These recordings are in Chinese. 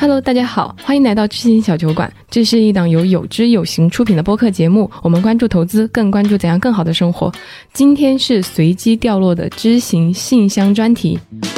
Hello， 大家好，欢迎来到知行小酒馆。这是一档由有知有行出品的播客节目，我们关注投资，更关注怎样更好的生活。今天是随机掉落的知行信箱专题。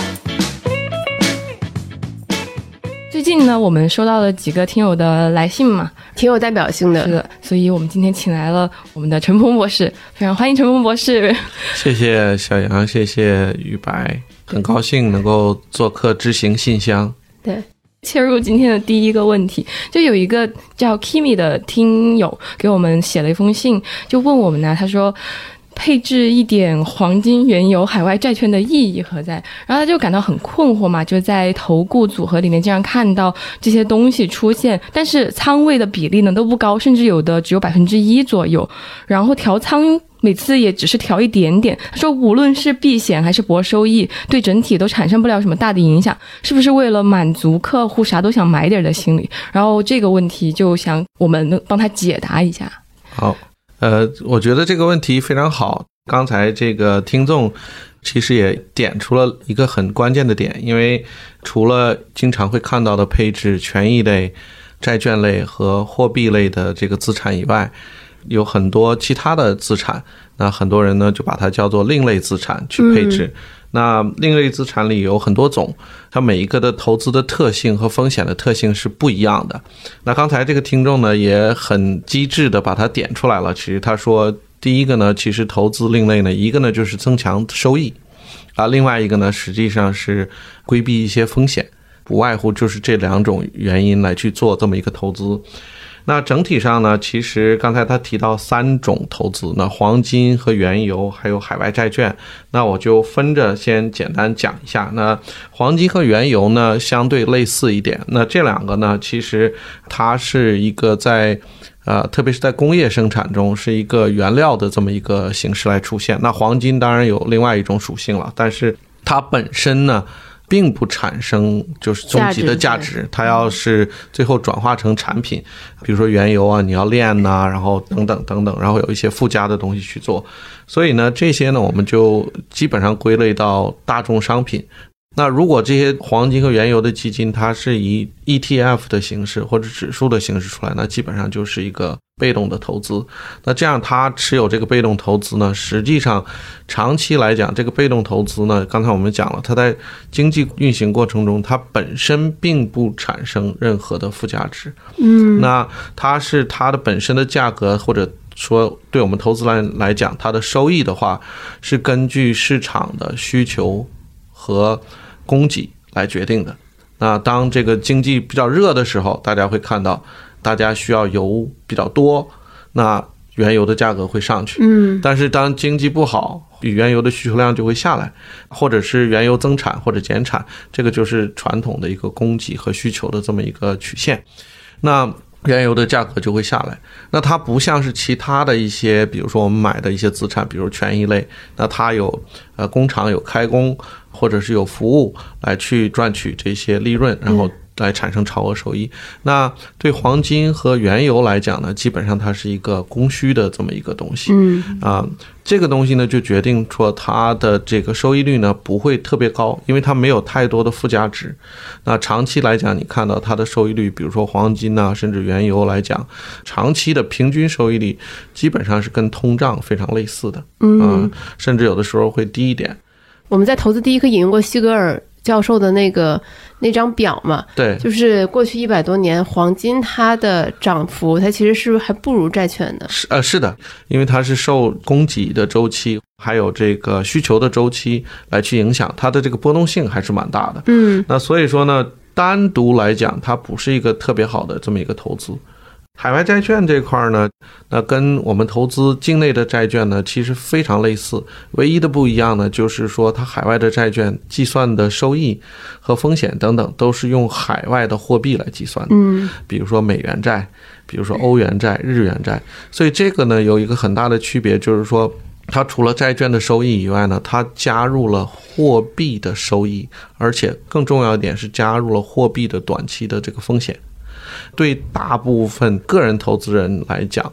最近呢，我们收到了几个听友的来信嘛， 挺有代表性的。 是的，所以我们今天请来了我们的陈鹏博士，非常欢迎陈鹏博士。 谢谢小杨，谢谢宇白，很高兴能够做客知行信箱。 对， 切入今天的第一个问题，就有一个叫 Kimi 的听友给我们写了一封信，就问我们呢，他说配置一点黄金、原油、海外债券的意义何在？然后他就感到很困惑嘛，就在投顾组合里面经常看到这些东西出现，但是仓位的比例呢都不高，甚至有的只有1%左右，然后调仓每次也只是调一点点。他说无论是避险还是博收益，对整体都产生不了什么大的影响，是不是为了满足客户啥都想买点的心理？然后这个问题就想我们能帮他解答一下。 好，我觉得这个问题非常好。刚才这个听众其实也点出了一个很关键的点，因为除了经常会看到的配置权益类、债券类和货币类的这个资产以外，有很多其他的资产，那很多人呢就把它叫做另类资产去配置。那另类资产里有很多种，它每一个的投资的特性和风险的特性是不一样的。那刚才这个听众呢也很机智的把它点出来了。其实他说第一个呢，其实投资另类呢，一个呢就是增强收益啊，另外一个呢实际上是规避一些风险，不外乎就是这两种原因来去做这么一个投资。那整体上呢，其实刚才他提到3种投资，那黄金和原油还有海外债券，那我就分着先简单讲一下。那黄金和原油呢相对类似一点，那这两个呢其实它是一个在特别是在工业生产中是一个原料的这么一个形式来出现。那黄金当然有另外一种属性了，但是它本身呢并不产生就是终极的价值，它要是最后转化成产品，比如说原油啊，你要炼啊，然后等等等等，然后有一些附加的东西去做。所以呢，这些呢我们就基本上归类到大众商品。那如果这些黄金和原油的基金它是以 ETF 的形式或者指数的形式出来，那基本上就是一个被动的投资。那这样它持有这个被动投资呢，实际上长期来讲，这个被动投资呢，刚才我们讲了，它在经济运行过程中它本身并不产生任何的附加值。那它是它的本身的价格，或者说对我们投资来讲，它的收益的话是根据市场的需求和供给来决定的。那当这个经济比较热的时候，大家会看到大家需要油比较多，那原油的价格会上去。但是当经济不好，原油的需求量就会下来，或者是原油增产或者减产，这个就是传统的一个供给和需求的这么一个曲线。那原油的价格就会下来。那它不像是其他的一些，比如说我们买的一些资产，比如权益类，那它有工厂有开工或者是有服务来去赚取这些利润，然后来产生超额收益。那对黄金和原油来讲呢，基本上它是一个供需的这么一个东西。这个东西呢就决定说它的这个收益率呢不会特别高，因为它没有太多的附加值。那长期来讲，你看到它的收益率，比如说黄金啊，甚至原油来讲，长期的平均收益率基本上是跟通胀非常类似的。甚至有的时候会低一点。 我们在投资第一课引用过西格尔教授的那张表嘛， 对， 就是过去100多年黄金它的涨幅，它其实是还不如债券的。 是的，因为它是受供给的周期还有这个需求的周期来去影响，它的这个波动性还是蛮大的。那所以说呢，单独来讲它不是一个特别好的这么一个投资。海外债券这块呢，那跟我们投资境内的债券呢其实非常类似，唯一的不一样呢就是说它海外的债券计算的收益和风险等等都是用海外的货币来计算的。比如说美元债，比如说欧元债、日元债。所以这个呢有一个很大的区别，就是说它除了债券的收益以外呢，它加入了货币的收益，而且更重要一点是加入了货币的短期的这个风险。对大部分个人投资人来讲，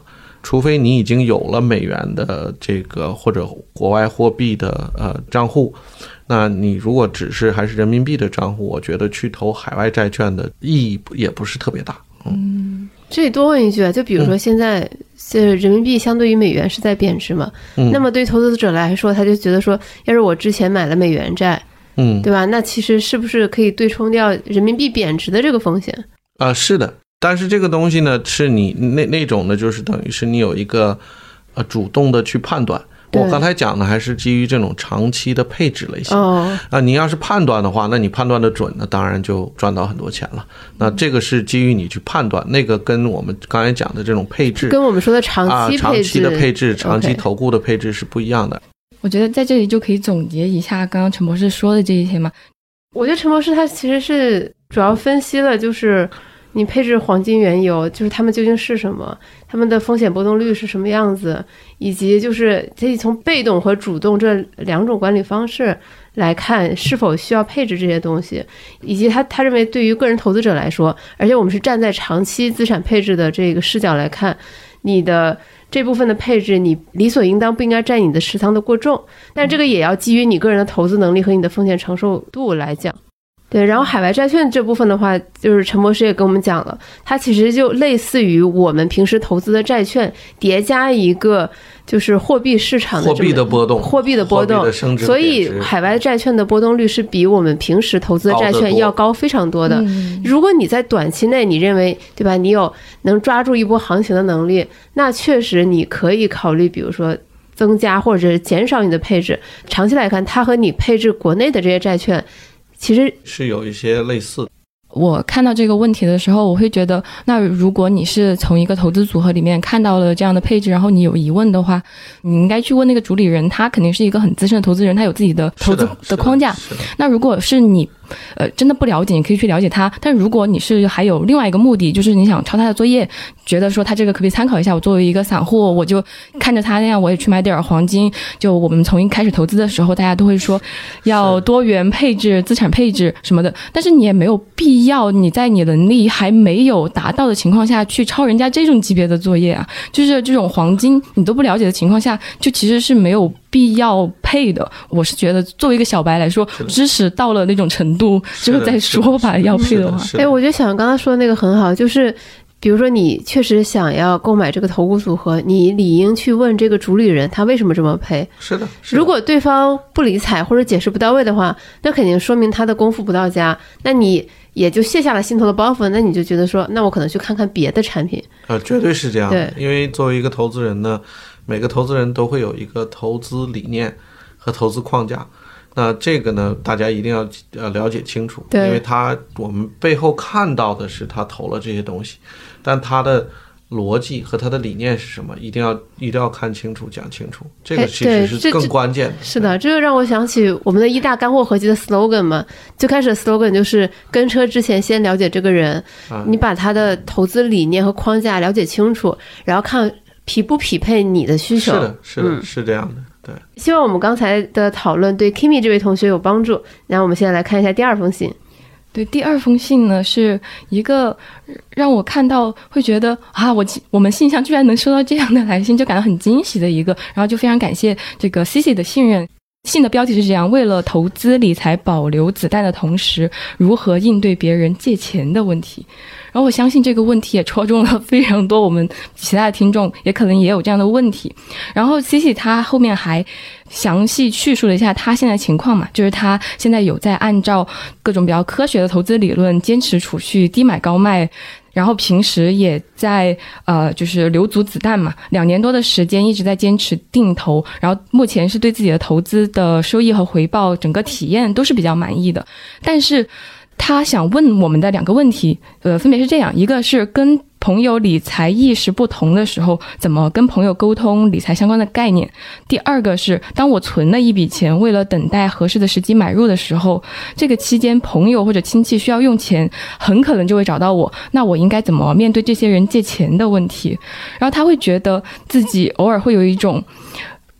除非你已经有了美元的这个或者国外货币的账户，那你如果只是还是人民币的账户，我觉得去投海外债券的意义也不是特别大。 这里多问一句啊，就比如说现在人民币相对于美元是在贬值嘛，那么对于投资者来说，他就觉得说，要是我之前买了美元债，对吧？那其实是不是可以对冲掉人民币贬值的这个风险？ 是的，但是这个东西呢，是你那种呢，就是等于是你有一个主动的去判断。我刚才讲的还是基于这种长期的配置类型。你要是判断的话，那你判断的准呢，当然就赚到很多钱了。那这个是基于你去判断，那个跟我们刚才讲的这种配置， 跟我们说的长期的配置、长期投顾的配置是不一样的。 我觉得在这里就可以总结一下刚刚陈博士说的这一些嘛。 我觉得陈博士他其实是主要分析了，就是你配置黄金、原油，就是他们究竟是什么，他们的风险波动率是什么样子，以及就是可以从被动和主动这两种管理方式来看是否需要配置这些东西，以及他认为对于个人投资者来说，而且我们是站在长期资产配置的这个视角来看，你的这部分的配置你理所应当不应该占你的持仓的过重，但这个也要基于你个人的投资能力和你的风险承受度来讲。对，然后海外债券这部分的话，就是陈博士也跟我们讲了，它其实就类似于我们平时投资的债券叠加一个就是货币市场的货币的波动， 所以海外债券的波动率是比我们平时投资的债券要高非常多的。如果你在短期内你认为对吧，你有能抓住一波行情的能力，那确实你可以考虑比如说增加或者减少你的配置。长期来看，它和你配置国内的这些债券其实是有一些类似的。 我看到这个问题的时候，我会觉得，那如果你是从一个投资组合里面看到了这样的配置，然后你有疑问的话，你应该去问那个主理人，他肯定是一个很资深的投资人，他有自己的投资的框架。那如果是你真的不了解，你可以去了解他。但如果你是还有另外一个目的，就是你想抄他的作业，觉得说他这个可不可以参考一下，我作为一个散户，我就看着他那样，我也去买点黄金。就我们从一开始投资的时候，大家都会说要多元配置、资产配置什么的，但是你也没有必要你在你能力还没有达到的情况下去抄人家这种级别的作业啊。就是这种黄金你都不了解的情况下，就其实是没有必要配的。我是觉得作为一个小白来说，知识到了那种程度之后再说吧，要配的话。 我觉得小杨刚才说的那个很好，就是比如说你确实想要购买这个投顾组合，你理应去问这个主理人他为什么这么配。 是的。 如果对方不理睬或者解释不到位的话，那肯定说明他的功夫不到家，那你也就卸下了心头的包袱，那你就觉得说，那我可能去看看别的产品。 绝对是这样的。 对， 因为作为一个投资人呢，每个投资人都会有一个投资理念和投资框架。那这个呢，大家一定要了解清楚，因为我们背后看到的是他投了这些东西，但他的逻辑和他的理念是什么，一定要看清楚、讲清楚，这个其实是更关键的。 是的，这个让我想起我们的一大干货合集的 slogan 嘛，最开始的 slogan 就是跟车之前先了解这个人，你把他的投资理念和框架了解清楚，然后看匹不匹配你的需求。 是的，是这样的。对， 希望我们刚才的讨论对 Kimi 这位同学有帮助。然后我们现在来看一下第二封信。 对，第二封信呢是一个让我看到会觉得我们信箱居然能收到这样的来信，就感到很惊喜的一个，然后就非常感谢这个 Cici 的信任。信的标题是这样：为了投资理财保留子弹的同时，如何应对别人借钱的问题。然后我相信这个问题也戳中了非常多我们其他的听众，也可能也有这样的问题。然后 Cici 他后面还详细叙述了一下他现在情况嘛，就是他现在有在按照各种比较科学的投资理论坚持储蓄，低买高卖，然后平时也在就是留足子弹嘛，2年多的时间一直在坚持定投，然后目前是对自己的投资的收益和回报整个体验都是比较满意的。但是他想问我们的2个问题，分别是这样：一个是跟朋友理财意识不同的时候，怎么跟朋友沟通理财相关的概念；第二个是当我存了一笔钱，为了等待合适的时机买入的时候，这个期间朋友或者亲戚需要用钱，很可能就会找到我，那我应该怎么面对这些人借钱的问题。然后他会觉得自己偶尔会有一种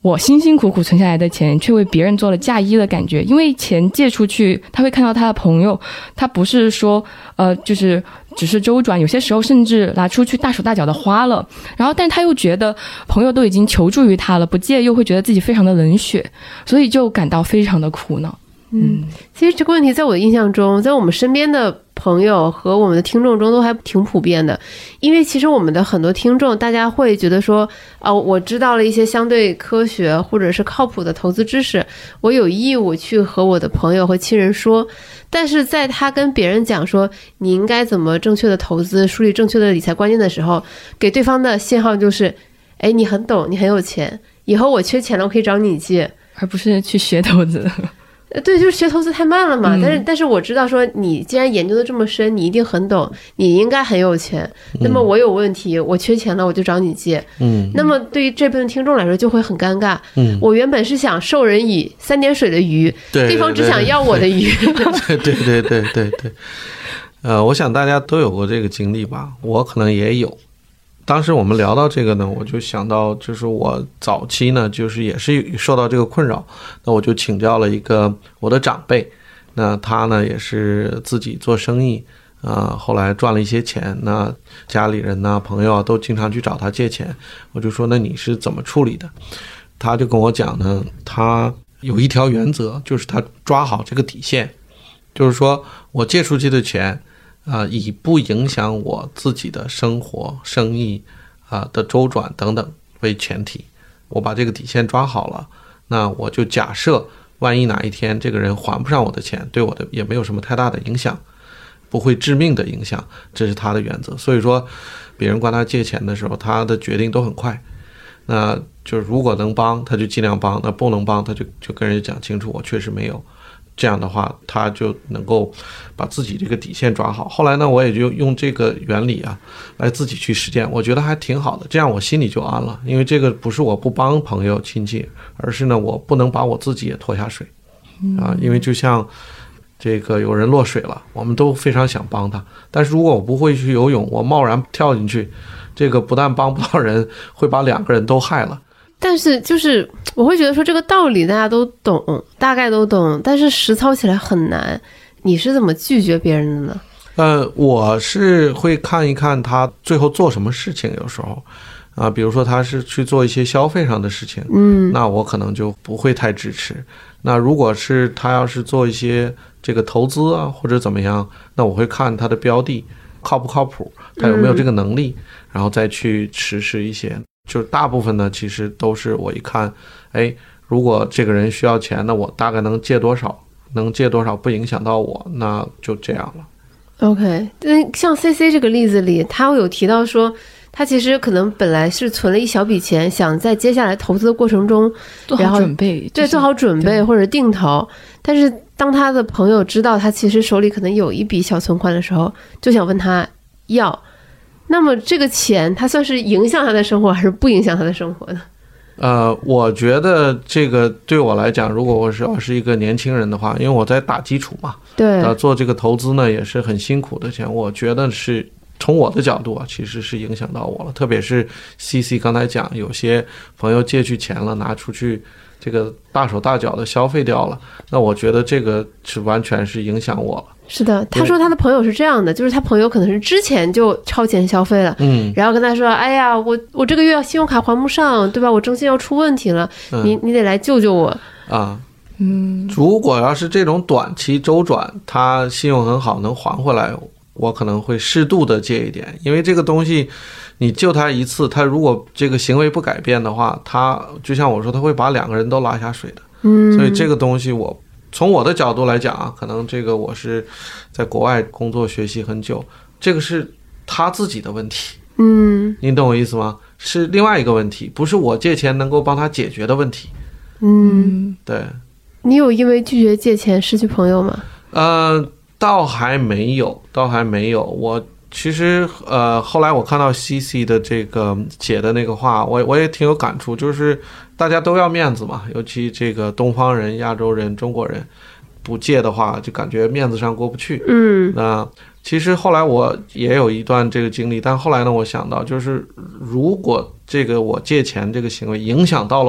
我辛辛苦苦存下来的钱却为别人做了嫁衣的感觉。因为钱借出去，他会看到他的朋友，他不是说就是只是周转，有些时候甚至拿出去大手大脚的花了，然后但他又觉得朋友都已经求助于他了，不借又会觉得自己非常的冷血，所以就感到非常的苦恼。 其实这个问题在我的印象中，在我们身边的朋友和我们的听众中都还挺普遍的。因为其实我们的很多听众，大家会觉得说，我知道了一些相对科学或者是靠谱的投资知识，我有义务去和我的朋友和亲人说。但是在他跟别人讲说你应该怎么正确的投资，树立正确的理财观念的时候，给对方的信号就是，哎，你很懂，你很有钱，以后我缺钱了，我可以找你借， 而不是去学投资。 对，就是学投资太慢了嘛。但是我知道说，你既然研究的这么深，你一定很懂，你应该很有钱。那么我有问题，我缺钱了，我就找你借。那么对于这部分听众来说就会很尴尬。我原本是想授人以3点水的鱼，对方只想要我的鱼。 对。我想大家都有过这个经历吧，我可能也有。当时我们聊到这个呢，我就想到，就是我早期呢，就是也是受到这个困扰，那我就请教了一个我的长辈，那他呢也是自己做生意，后来赚了一些钱，那家里人呢、朋友啊都经常去找他借钱，我就说那你是怎么处理的？他就跟我讲呢，他有一条原则，就是他抓好这个底线，就是说我借出去的钱。以不影响我自己的生活、生意的周转等等为前提，我把这个底线抓好了，那我就假设万一哪一天这个人还不上我的钱，对我的也没有什么太大的影响，不会致命的影响，这是他的原则。所以说别人管他借钱的时候，他的决定都很快，那就是如果能帮他就尽量帮，那不能帮他就跟人家讲清楚我确实没有，这样的话他就能够把自己这个底线抓好。后来呢，我也就用这个原理来自己去实践，我觉得还挺好的，这样我心里就安了。因为这个不是我不帮朋友亲戚，而是呢我不能把我自己也拖下水因为就像这个有人落水了，我们都非常想帮他，但是如果我不会去游泳，我贸然跳进去，这个不但帮不到人，会把2个人都害了。 但是就是我会觉得说这个道理大家都懂，大概都懂，但是实操起来很难。你是怎么拒绝别人的呢？ 我是会看一看他最后做什么事情，有时候比如说他是去做一些消费上的事情，那我可能就不会太支持。那如果是他要是做一些这个投资或者怎么样，那我会看他的标的靠不靠谱，他有没有这个能力，然后再去实施一些。就是大部分呢其实都是我一看，如果这个人需要钱，那我大概能借多少不影响到我，那就这样了。 OK， 像 CC 这个例子里，他有提到说他其实可能本来是存了一小笔钱，想在接下来投资的过程中做好准备， 对，做好准备或者定投。但是当他的朋友知道他其实手里可能有一笔小存款的时候，就想问他要。那么这个钱他算是影响他的生活还是不影响他的生活呢？ 我觉得这个对我来讲，如果我要是一个年轻人的话，因为我在打基础嘛， 对， 做这个投资呢也是很辛苦的钱，我觉得是从我的角度其实是影响到我了。特别是 CC 刚才讲，有些朋友借去钱了，拿出去这个大手大脚的消费掉了，那我觉得这个是完全是影响我了。 是的，他说他的朋友是这样的，就是他朋友可能是之前就超前消费了，然后跟他说，哎呀，我这个月信用卡还不上，对吧？我征信要出问题了，你得来救救我啊。如果要是这种短期周转，他信用很好能还回来，我可能会适度的借一点，因为这个东西你救他一次，他如果这个行为不改变的话，他就像我说，他会把2个人都拉下水的。所以这个东西我从我的角度来讲可能这个我是在国外工作学习很久，这个是他自己的问题。你懂我意思吗？是另外一个问题，不是我借钱能够帮他解决的问题。对。 你有因为拒绝借钱失去朋友吗？ 倒还没有。我其实后来我看到 CC 的这个写的那个话，我也挺有感触，就是大家都要面子嘛，尤其这个东方人、亚洲人、中国人，不借的话就感觉面子上过不去。那其实后来我也有一段这个经历，但后来呢，我想到就是如果这个我借钱这个行为影响到了我，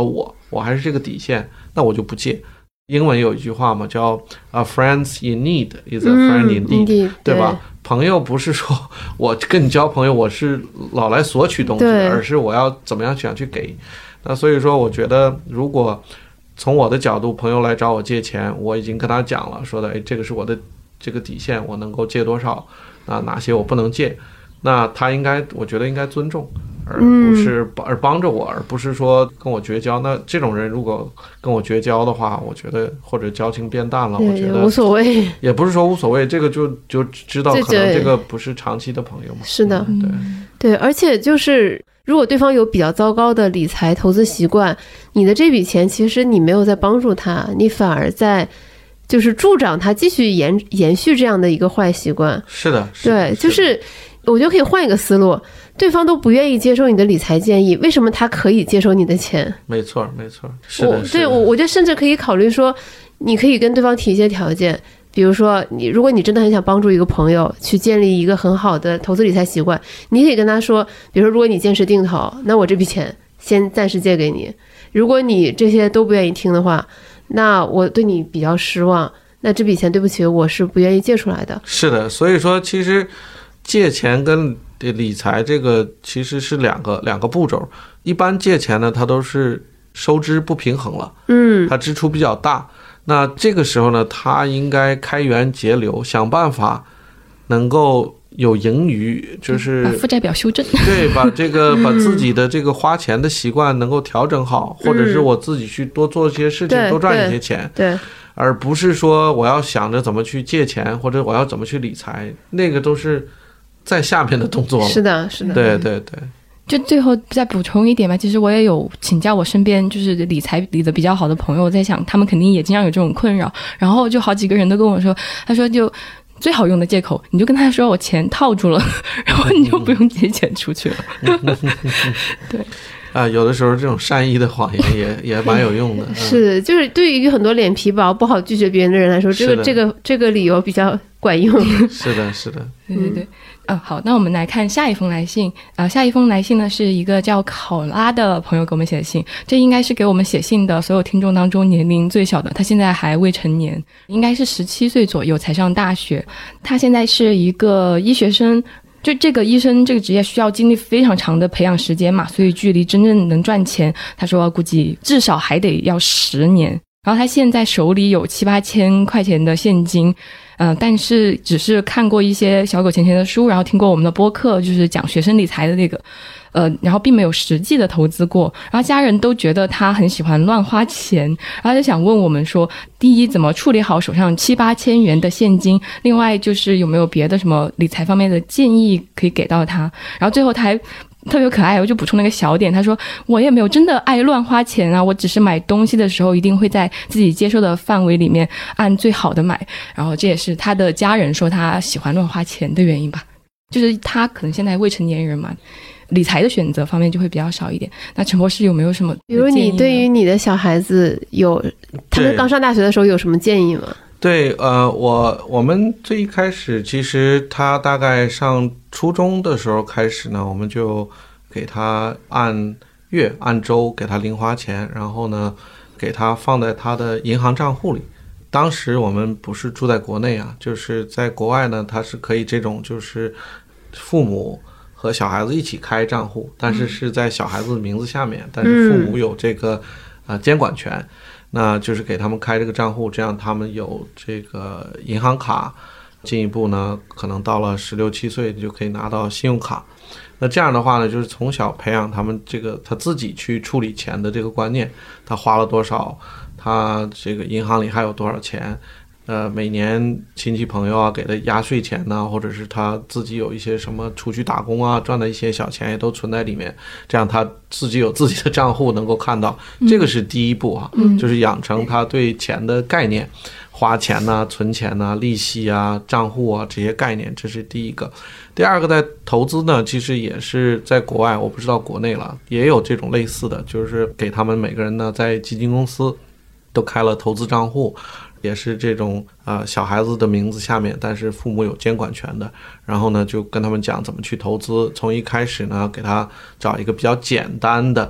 我还是这个底线，那我就不借。英文有一句话嘛，叫 "A friends in need is a friend indeed"，对吧？朋友不是说我跟你交朋友，我是老来索取东西，而是我要怎么样想去给。那所以说，我觉得如果从我的角度，朋友来找我借钱，我已经跟他讲了，说的，哎，这个是我的这个底线，我能够借多少，哪些我不能借，那他我觉得应该尊重。而不是帮着我，而不是说跟我绝交。那这种人如果跟我绝交的话，我觉得或者交情变淡了，我觉得无所谓。 也不是说无所谓，这个就知道可能这个不是长期的朋友嘛。 是的，对，而且就是如果对方有比较糟糕的理财投资习惯，你的这笔钱其实你没有在帮助他，你反而在就是助长他继续延续这样的一个坏习惯。 是的， 对，就是我觉得可以换一个思路。对方都不愿意接受你的理财建议，为什么他可以接受你的钱？ 没错，是的。 对，我觉得甚至可以考虑说，你可以跟对方提一些条件，比如说如果你真的很想帮助一个朋友去建立一个很好的投资理财习惯，你可以跟他说，比如说如果你坚持定投，那我这笔钱先暂时借给你。如果你这些都不愿意听的话，那我对你比较失望，那这笔钱对不起，我是不愿意借出来的。 是的，所以说其实借钱跟理财这个其实是两个步骤。一般借钱呢，它都是收支不平衡了，它支出比较大，那这个时候呢，它应该开源节流，想办法能够有盈余，就是把负债表修正， 对，把自己的这个花钱的习惯能够调整好，或者是我自己去多做一些事情，多赚一些钱， 对， 而不是说我要想着怎么去借钱，或者我要怎么去理财，那个都是在下面的动作了。 是的， 对。 就最后再补充一点吧，其实我也有请教我身边就是理财理得比较好的朋友，我在想他们肯定也经常有这种困扰，然后就好几个人都跟我说，他说就最好用的借口，你就跟他说我钱套住了，然后你就不用借钱出去了。对。 有的时候这种善意的谎言也蛮有用的。 是，就是对于很多脸皮薄不好拒绝别人的人来说，这个理由比较管用。 是的。 对。好，那我们来看下一封来信。下一封来信呢是一个叫考拉的朋友给我们写的信，这应该是给我们写信的所有听众当中年龄最小的，他现在还未成年，应该是17岁左右才上大学。他现在是一个医学生。就这个医生这个职业需要经历非常长的培养时间嘛，所以距离真正能赚钱，他说估计至少还得要10年。然后他现在手里有7-8千块钱的现金，但是只是看过一些小狗钱钱的书，然后听过我们的播客，就是讲学生理财的那个，然后并没有实际的投资过。然后家人都觉得他很喜欢乱花钱，然后就想问我们说，第一，怎么处理好手上7-8千元的现金？另外就是有没有别的什么理财方面的建议可以给到他？然后最后他还特别可爱，我就补充了一个小点，他说我也没有真的爱乱花钱啊，我只是买东西的时候一定会在自己接受的范围里面按最好的买，然后这也是他的家人说他喜欢乱花钱的原因吧，就是他可能现在未成年人嘛，理财的选择方面就会比较少一点。那陈博士有没有什么建议呢？ 比如你对于你的小孩子他们刚上大学的时候有什么建议吗？ 对，我们最一开始其实他大概上初中的时候开始呢，我们就给他按月按周给他零花钱，然后呢给他放在他的银行账户里。当时我们不是住在国内啊，就是在国外呢，他是可以这种就是父母和小孩子一起开账户，但是是在小孩子的名字下面，但是父母有这个监管权。那就是给他们开这个账户，这样他们有这个银行卡，进一步呢可能到了16-17岁就可以拿到信用卡。那这样的话呢，就是从小培养他们这个他自己去处理钱的这个观念，他花了多少，他这个银行里还有多少钱，每年亲戚朋友啊给的压岁钱呢，或者是他自己有一些什么出去打工啊赚的一些小钱也都存在里面，这样他自己有自己的账户能够看到，这个是第一步啊，就是养成他对钱的概念，花钱啊存钱啊利息啊账户啊这些概念，这是第一个。第二个在投资呢，其实也是在国外，我不知道国内了也有这种类似的，就是给他们每个人呢在基金公司都开了投资账户，也是这种小孩子的名字下面，但是父母有监管权的，然后呢就跟他们讲怎么去投资，从一开始呢给他找一个比较简单的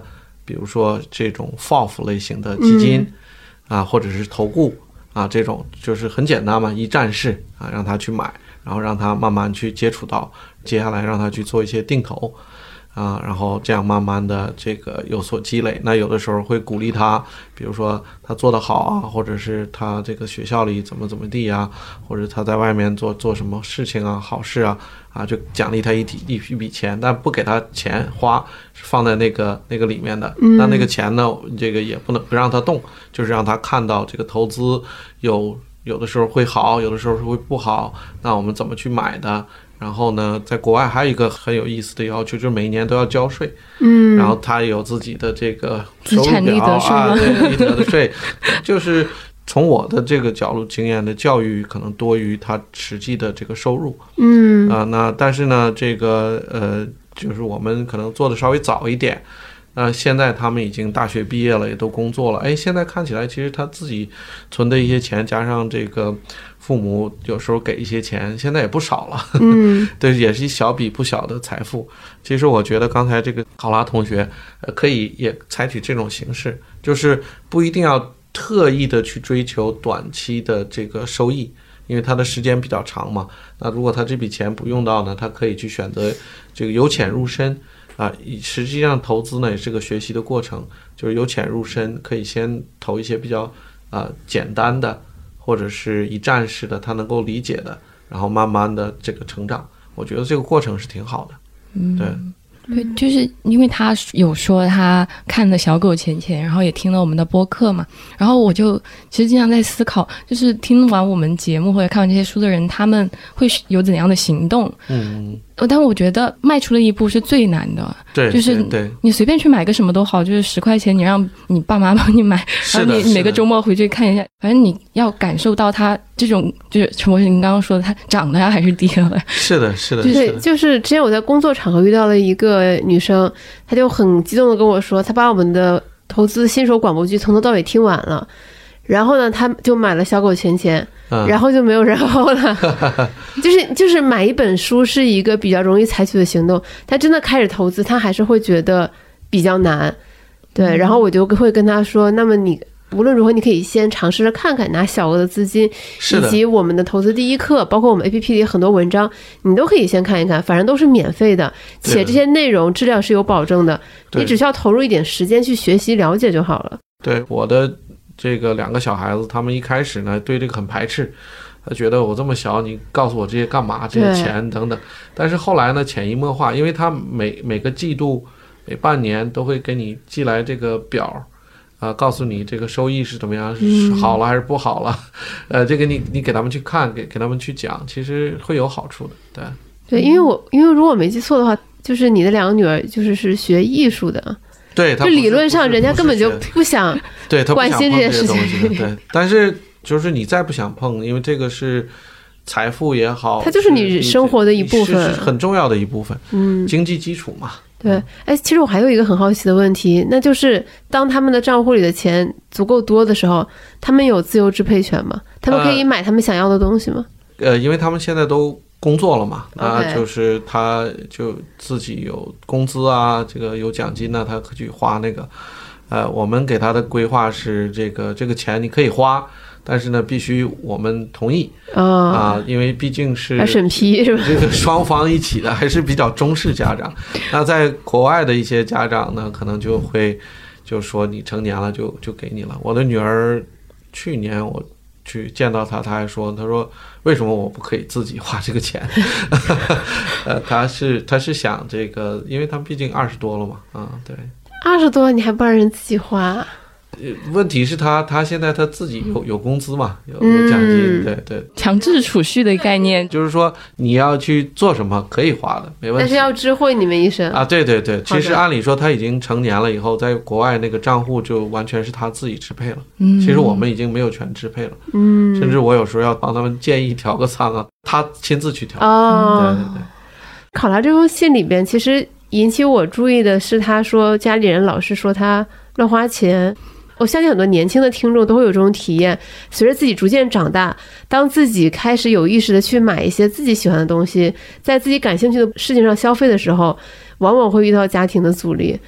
比如说这种 FOF 类型的基金或者是投顾这种就是很简单嘛，一站式让他去买，然后让他慢慢去接触到，接下来让他去做一些定投然后这样慢慢的这个有所积累。那有的时候会鼓励他，比如说他做得好或者是他这个学校里怎么地或者他在外面做什么事情好事就奖励他一笔钱，但不给他钱花，是放在那个里面的。那个钱呢，这个也不让他动，就是让他看到这个投资有的时候会好，有的时候会不好，那我们怎么去买的。然后呢，在国外还有一个很有意思的要求，就是每年都要交税。然后他有自己的这个收入表资产利得税对，利得的税，就是从我的这个角度经验的教育可能多于他实际的这个收入。那但是呢，这个就是我们可能做的稍微早一点。现在他们已经大学毕业了，也都工作了。现在看起来，其实他自己存的一些钱，加上这个父母有时候给一些钱，现在也不少了。对，也是一小笔不小的财富。其实我觉得刚才这个考拉同学，可以也采取这种形式，就是不一定要特意的去追求短期的这个收益，因为他的时间比较长嘛。那如果他这笔钱不用到呢，他可以去选择这个由浅入深。实际上投资呢也是个学习的过程，就是由浅入深，可以先投一些比较简单的或者是一站式的他能够理解的，然后慢慢的这个成长，我觉得这个过程是挺好的。 对，就是因为他有说他看了小狗钱钱，然后也听了我们的播客嘛，然后我就其实经常在思考，就是听完我们节目或者看完这些书的人，他们会有怎样的行动。但我觉得迈出了一步是最难的。 对， 就是你随便去买个什么都好，就是10块钱你让你爸妈帮你买，然后你每个周末回去看一下，反正你要感受到它这种，就是陈博士您刚刚说的，它涨了呀还是跌了。 是的。 对，就是之前我在工作场合遇到了一个女生，她就很激动的跟我说，她把我们的投资新手广播剧从头到尾听完了，然后呢她就买了小狗钱钱，然后就没有然后了。就是买一本书是一个比较容易采取的行动，她真的开始投资她还是会觉得比较难。对，然后我就会跟她说，那么你无论如何你可以先尝试着看看，拿小额的资金，以及我们的投资第一课，包括我们 APP 里很多文章你都可以先看一看，反正都是免费的，且这些内容质量是有保证的，你只需要投入一点时间去学习了解就好了。 对，我的这个2个小孩子，他们一开始呢对这个很排斥，他觉得我这么小你告诉我这些干嘛，这些钱等等。但是后来呢潜移默化，因为他每个季度每半年都会给你寄来这个表，告诉你这个收益是怎么样，是好了还是不好了。这个你给他们去看，给他们去讲，其实会有好处的。 对，因为如果没记错的话，就是你的2个女儿是学艺术的。 对， 就理论上人家根本就不想关心这些事情。 对，但是就是你再不想碰，因为这个是财富也好， 它就是你生活的一部分， 是很重要的一部分。经济基础嘛。 对，其实我还有一个很好奇的问题，那就是当他们的账户里的钱足够多的时候，他们有自由支配权吗？他们可以买他们想要的东西吗？ 因为他们现在都工作了嘛，就是他就自己有工资这个有奖金他可以去花那个。我们给他的规划是这个钱你可以花，但是呢必须我们同意因为毕竟是审批是吧？ 这个双方一起的，还是比较中式家长。那在国外的一些家长呢，可能就会就说你成年了就给你了。我的女儿去年我去见到她还说，她说为什么我不可以自己花这个钱？她是想这个，因为她毕竟20多了嘛，对。 20多你还不让人自己花？ 问题是他现在他自己有工资嘛，有奖金，对， 强制储蓄的概念， 就是说你要去做什么可以花的，没问题， 但是要知会你们一声对。其实按理说他已经成年了以后，在国外那个账户就完全是他自己支配了。其实我们已经没有权支配了。甚至我有时候要帮他们建议调个仓他亲自去调。对。 考拉这封信里边，其实引起我注意的是，他说家里人老是说他乱花钱。我相信很多年轻的听众都会有这种体验，随着自己逐渐长大，当自己开始有意识的去买一些自己喜欢的东西，在自己感兴趣的事情上消费的时候，往往会遇到家庭的阻力。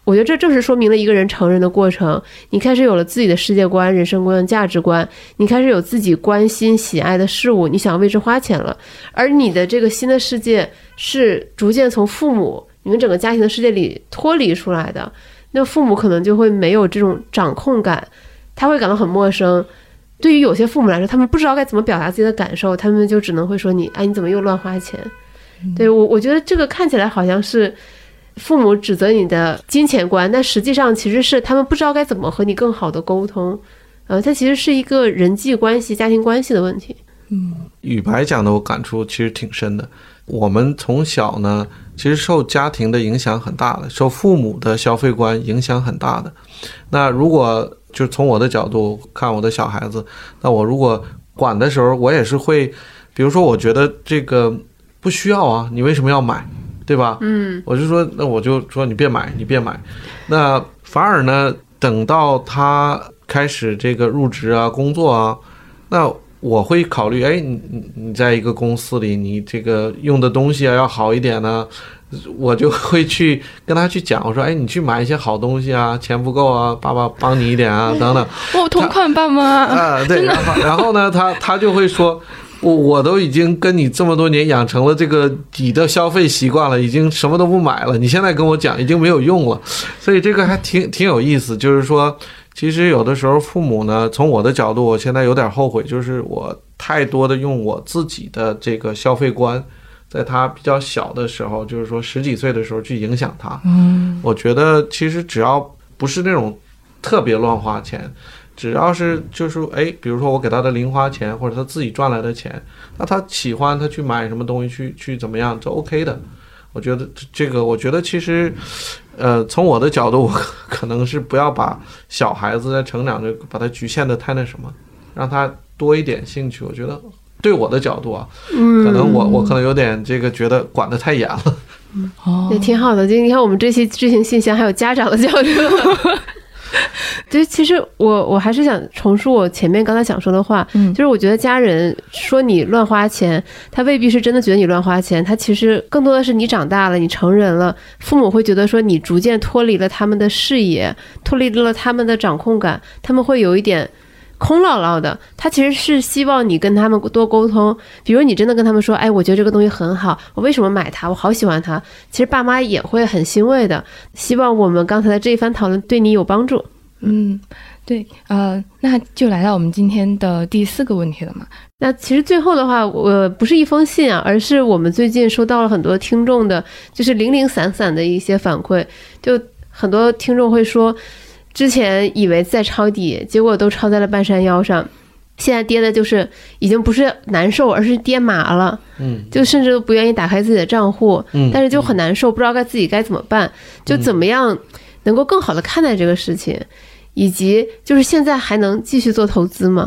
我觉得这正是说明了一个人成人的过程。你开始有了自己的世界观、人生观、价值观，你开始有自己关心、喜爱的事物，你想为之花钱了。而你的这个新的世界是逐渐从父母、你们整个家庭的世界里脱离出来的，那父母可能就会没有这种掌控感，他会感到很陌生。对于有些父母来说，他们不知道该怎么表达自己的感受，他们就只能会说你，哎，你怎么又乱花钱？对，我觉得这个看起来好像是父母指责你的金钱观，但实际上其实是他们不知道该怎么和你更好的沟通。它其实是一个人际关系、家庭关系的问题。 宇白讲的我感触其实挺深的。我们从小呢，其实受家庭的影响很大的，受父母的消费观影响很大的。那如果就从我的角度看我的小孩子，那我如果管的时候，我也是会，比如说我觉得这个不需要啊，你为什么要买？对吧？我就说，那我就说你别买，你别买。那反而呢，等到他开始这个入职啊、工作啊，那我会考虑，哎，你在一个公司里，你这个用的东西啊要好一点呢，我就会去跟他去讲，我说，哎，你去买一些好东西啊，钱不够啊，爸爸帮你一点啊，等等。 同款爸妈啊，对，然后呢，他就会说。我都已经跟你这么多年养成了这个你的消费习惯了，已经什么都不买了，你现在跟我讲已经没有用了，所以这个还挺有意思。就是说其实有的时候父母呢，从我的角度我现在有点后悔，就是我太多的用我自己的这个消费观在他比较小的时候，就是说10几岁的时候去影响他。我觉得其实只要不是那种特别乱花钱，只要是就是哎，比如说我给他的零花钱或者他自己赚来的钱，那他喜欢他去买什么东西去怎么样，这 OK 的。我觉得这个，我觉得其实，从我的角度，我可能是不要把小孩子在成长就把他局限的太那什么，让他多一点兴趣。我觉得对我的角度啊，可能我可能有点这个觉得管得太严了。 也挺好的。就你看我们这期知行信箱还有家长的角度。对，其实我还是想重述我前面刚才想说的话，就是我觉得家人说你乱花钱，他未必是真的觉得你乱花钱，他其实更多的是你长大了，你成人了，父母会觉得说你逐渐脱离了他们的视野，脱离了他们的掌控感，他们会有一点空落落的。他其实是希望你跟他们多沟通，比如你真的跟他们说，哎，我觉得这个东西很好，我为什么买它，我好喜欢它，其实爸妈也会很欣慰的。希望我们刚才的这一番讨论对你有帮助。 对，那就来到我们今天的第4个问题了嘛。 那其实最后的话，我不是一封信啊，而是我们最近收到了很多听众的，就是零零散散的一些反馈。就很多听众会说，之前以为在抄底，结果都抄在了半山腰上，现在跌的就是已经不是难受，而是跌麻了。就甚至都不愿意打开自己的账户，但是就很难受，不知道自己该怎么办，就怎么样能够更好的看待这个事情。以及就是现在还能继续做投资吗？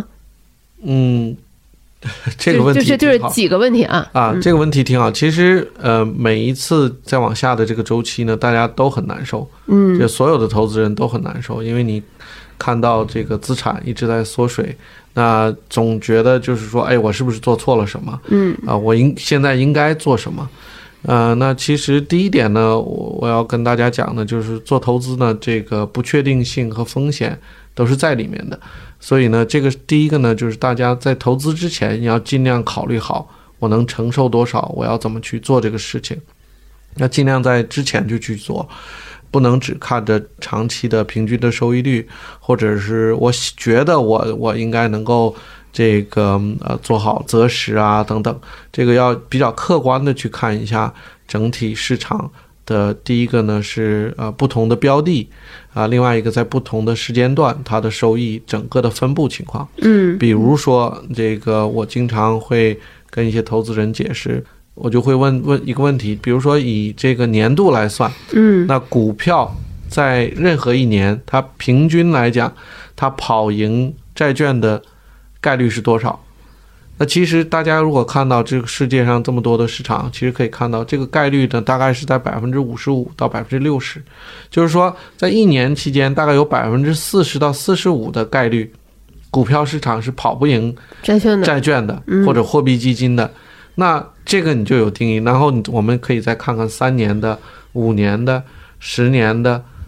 这个问题就是几个问题啊。 这个问题挺好。其实每一次再往下的这个周期呢，大家都很难受。就所有的投资人都很难受，因为你看到这个资产一直在缩水，那总觉得就是说，哎，我是不是做错了什么？我现在应该做什么？那其实第一点呢，我要跟大家讲的就是做投资呢，这个不确定性和风险都是在里面的。所以呢，这个第一个呢，就是大家在投资之前，你要尽量考虑好我能承受多少，我要怎么去做这个事情。要尽量在之前就去做，不能只看着长期的平均的收益率，或者是我觉得我应该能够这个做好择时啊等等，这个要比较客观的去看一下整体市场的。第一个呢是不同的标的另外一个在不同的时间段它的收益整个的分布情况。比如说这个我经常会跟一些投资人解释，我就会问一个问题，比如说以这个年度来算，那股票在任何一年它平均来讲它跑赢债券的概率是多少？那其实大家如果看到这个世界上这么多的市场，其实可以看到这个概率呢大概是在55%到60%，就是说在一年期间大概有40%到45%的概率股票市场是跑不赢债券的或者货币基金的。那这个你就有定义，然后我们可以再看看3年的、5年的、10年的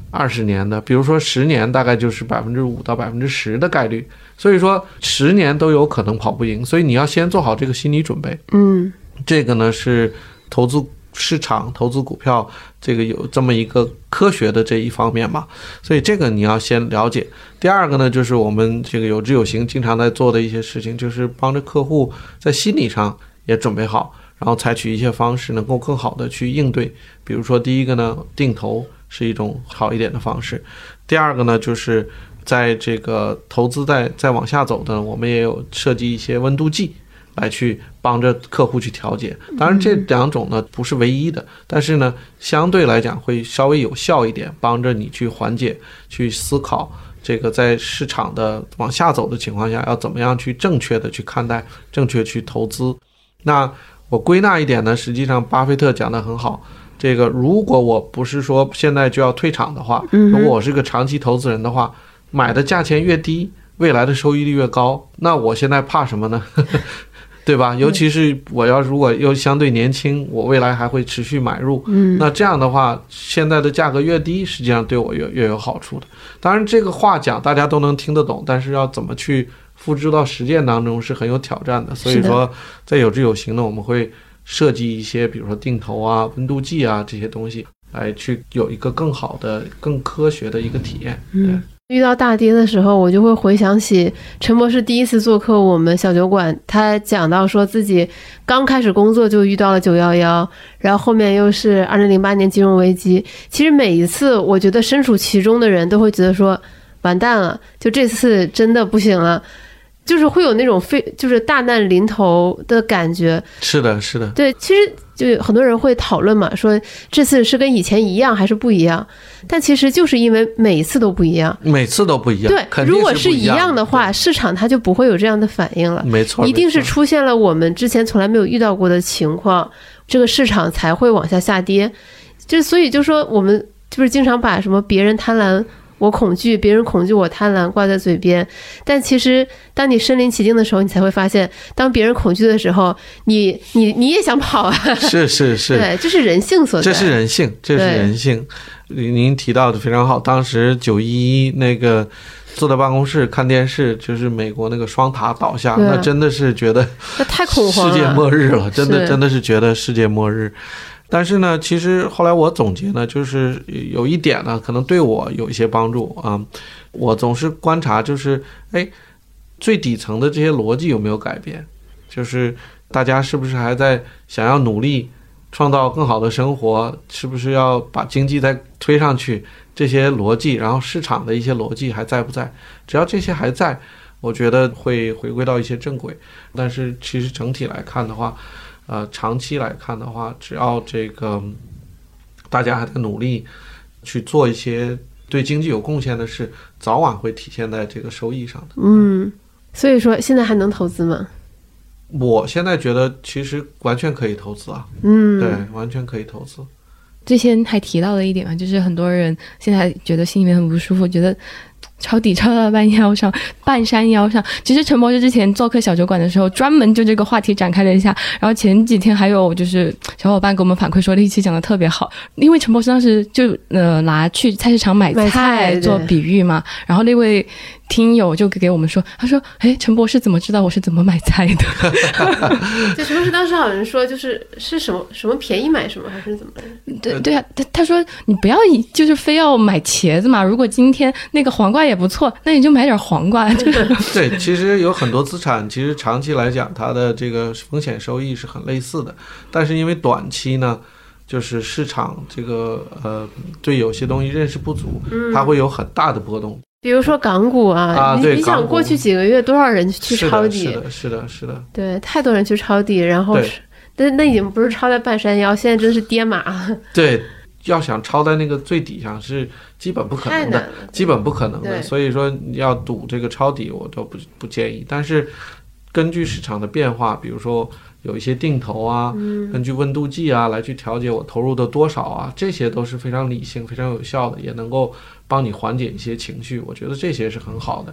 20年的，比如说10年，大概就是5%到10%的概率。所以说10年都有可能跑不赢，所以你要先做好这个心理准备。这个呢是投资市场、投资股票，这个有这么一个科学的这一方面嘛，所以这个你要先了解。第二个呢，就是我们这个有知有行经常在做的一些事情，就是帮着客户在心理上也准备好，然后采取一些方式能够更好的去应对。比如说第一个呢，定投是一种好一点的方式。第二个呢，就是在这个投资再往下走的，我们也有设计一些温度计来去帮着客户去调节。当然这两种呢不是唯一的，但是呢相对来讲会稍微有效一点，帮着你去缓解，去思考这个在市场的往下走的情况下要怎么样去正确的去看待，正确去投资。那我归纳一点呢，实际上巴菲特讲得很好，这个如果我不是说现在就要退场的话，如果我是个长期投资人的话，买的价钱越低，未来的收益率越高，那我现在怕什么呢？对吧？尤其是我如果又相对年轻，我未来还会持续买入，那这样的话现在的价格越低，实际上对我越有好处的。当然这个话讲大家都能听得懂，但是要怎么去付诸到实践当中是很有挑战的。所以说在有知有行呢，我们会设计一些比如说定投啊、温度计啊这些东西，来去有一个更好的更科学的一个体验。对， 遇到大跌的时候，我就会回想起陈博士第一次做客我们小酒馆，他讲到说自己刚开始工作就遇到了911，然后后面又是2008年金融危机。其实每一次我觉得身处其中的人都会觉得说完蛋了，就这次真的不行了，就是会有那种就是大难临头的感觉。 是的是的， 对，其实就很多人会讨论嘛，说这次是跟以前一样还是不一样，但其实就是因为每一次都不一样， 每次都不一样。 对，如果是一样的话，市场它就不会有这样的反应了。 没错， 一定是出现了我们之前从来没有遇到过的情况，这个市场才会往下下跌。所以就说我们就是经常把什么别人贪婪我恐惧，别人恐惧我贪婪挂在嘴边，但其实当你身临其境的时候，你才会发现，当别人恐惧的时候，你也想跑啊。 是， 对，这是人性所在。 这是人性。您提到的非常好，当时911那个坐在办公室看电视，就是美国那个双塔倒下，那真的是觉得那太恐慌了， 世界末日了，真的是觉得世界末日。但是呢，其实后来我总结呢，就是有一点呢，可能对我有一些帮助啊。我总是观察，就是最底层的这些逻辑有没有改变？就是大家是不是还在想要努力创造更好的生活？是不是要把经济再推上去？这些逻辑，然后市场的一些逻辑还在不在？只要这些还在，我觉得会回归到一些正轨。但是其实整体来看的话，长期来看的话，只要这个大家还在努力去做一些对经济有贡献的事，早晚会体现在这个收益上的。 所以说现在还能投资吗？ 我现在觉得其实完全可以投资啊。对，完全可以投资。 之前还提到了一点嘛，就是很多人现在觉得心里面很不舒服，觉得抄底抄到半山腰上。其实陈博士之前做客小酒馆的时候，专门就这个话题展开了一下。然后前几天还有就是小伙伴给我们反馈说那一期讲的特别好，因为陈博士当时就拿去菜市场买菜做比喻嘛，然后那位听友就给我们说，他说陈博士怎么知道我是怎么买菜的？ 就陈博士当时好像说就是什么便宜买什么还是怎么的？ 对啊，他说你不要就是非要买茄子嘛，如果今天那个黄瓜也不错，那你就买点黄瓜。 对，其实有很多资产其实长期来讲它的这个风险收益是很类似的，但是因为短期呢就是市场这个对有些东西认识不足，它会有很大的波动。比如说港股啊，你想过去几个月多少人去抄底？ 是的， 对，太多人去抄底，然后那已经不是抄在半山腰，现在真是跌马了。 对，要想抄在那个最底上是基本不可能的，基本不可能的。所以说要赌这个抄底，我都不建议。但是根据市场的变化，比如说有一些定投啊，根据温度计啊来去调节我投入的多少啊，这些都是非常理性、非常有效的，也能够帮你缓解一些情绪。我觉得这些是很好的。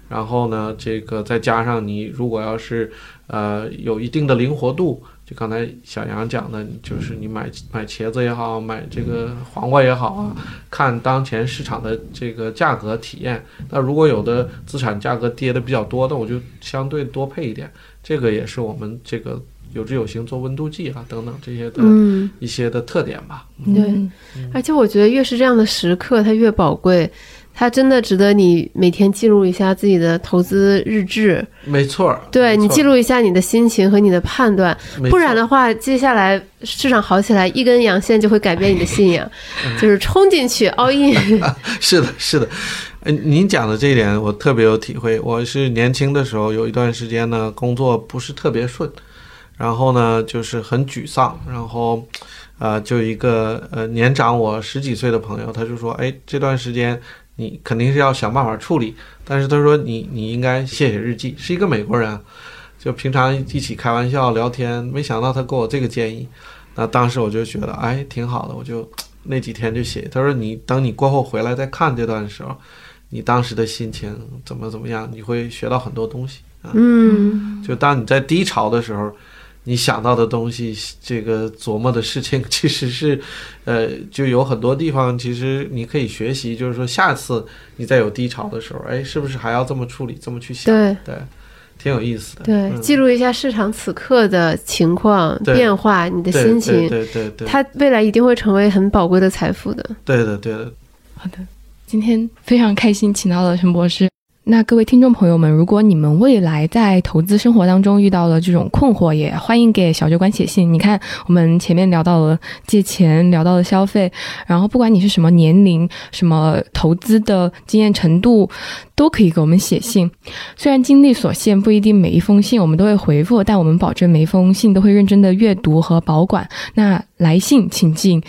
然后呢，这个再加上你如果要是有一定的灵活度，就刚才小杨讲的，就是你买茄子也好，买这个黄瓜也好啊，看当前市场的这个价格体验。那如果有的资产价格跌的比较多的，我就相对多配一点。这个也是我们这个有知有行做温度计啊等等这些的一些的特点吧。 对，而且我觉得越是这样的时刻，它越宝贵。它真的值得你每天记录一下自己的投资日志。 没错， 对，你记录一下你的心情和你的判断，不然的话，接下来市场好起来，一根阳线就会改变你的信仰，就是冲进去 all in。 是的，是的。您讲的这一点我特别有体会。我是年轻的时候有一段时间呢，工作不是特别顺，然后呢就是很沮丧，然后就一个年长我10几岁的朋友，他就说，哎，这段时间你肯定是要想办法处理，但是他说你应该写日记。是一个美国人，就平常一起开玩笑聊天，没想到他给我这个建议。那当时我就觉得哎挺好的，我就那几天就写。他说你等你过后回来再看这段的时候，你当时的心情怎么样，你会学到很多东西啊。就当你在低潮的时候，你想到的东西，这个琢磨的事情，其实是，就有很多地方，其实你可以学习，就是说下次你再有低潮的时候，哎，是不是还要这么处理，这么去想？ 对， 挺有意思的。 对，记录一下市场此刻的情况变化，你的心情， 对， 它未来一定会成为很宝贵的财富的。 对的。 好的，今天非常开心请到了陈博士。那各位听众朋友们，如果你们未来在投资生活当中遇到了这种困惑，也欢迎给小酒馆写信。你看我们前面聊到了借钱，聊到了消费，然后不管你是什么年龄，什么投资的经验程度，都可以给我们写信。虽然精力所限，不一定每一封信我们都会回复，但我们保证每一封信都会认真的阅读和保管。那来信请进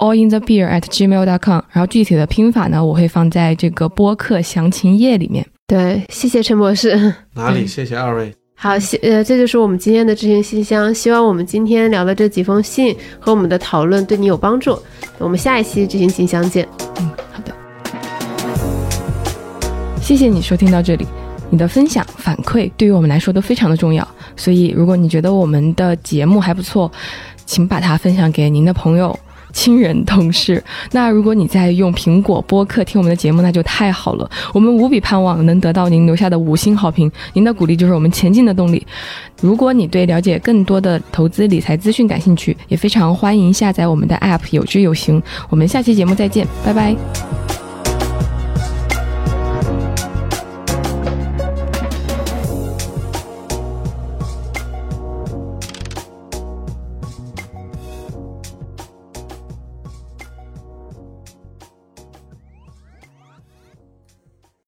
allinthebeer@gmail.com， 然后具体的拼法呢，我会放在这个播客详情页里面。 对，谢谢陈博士。 哪里？谢谢二位。 好，这就是我们今天的知行信箱。希望我们今天聊的这几封信和我们的讨论对你有帮助。我们下一期知行信箱见。 好的。谢谢你收听到这里，你的分享反馈对于我们来说都非常的重要。所以，如果你觉得我们的节目还不错，请把它分享给您的朋友、亲人、同事。那如果你在用苹果播客听我们的节目，那就太好了，我们无比盼望能得到您留下的5星好评，您的鼓励就是我们前进的动力。如果你对了解更多的投资理财资讯感兴趣，也非常欢迎下载我们的 App 有知有行。我们下期节目再见，拜拜。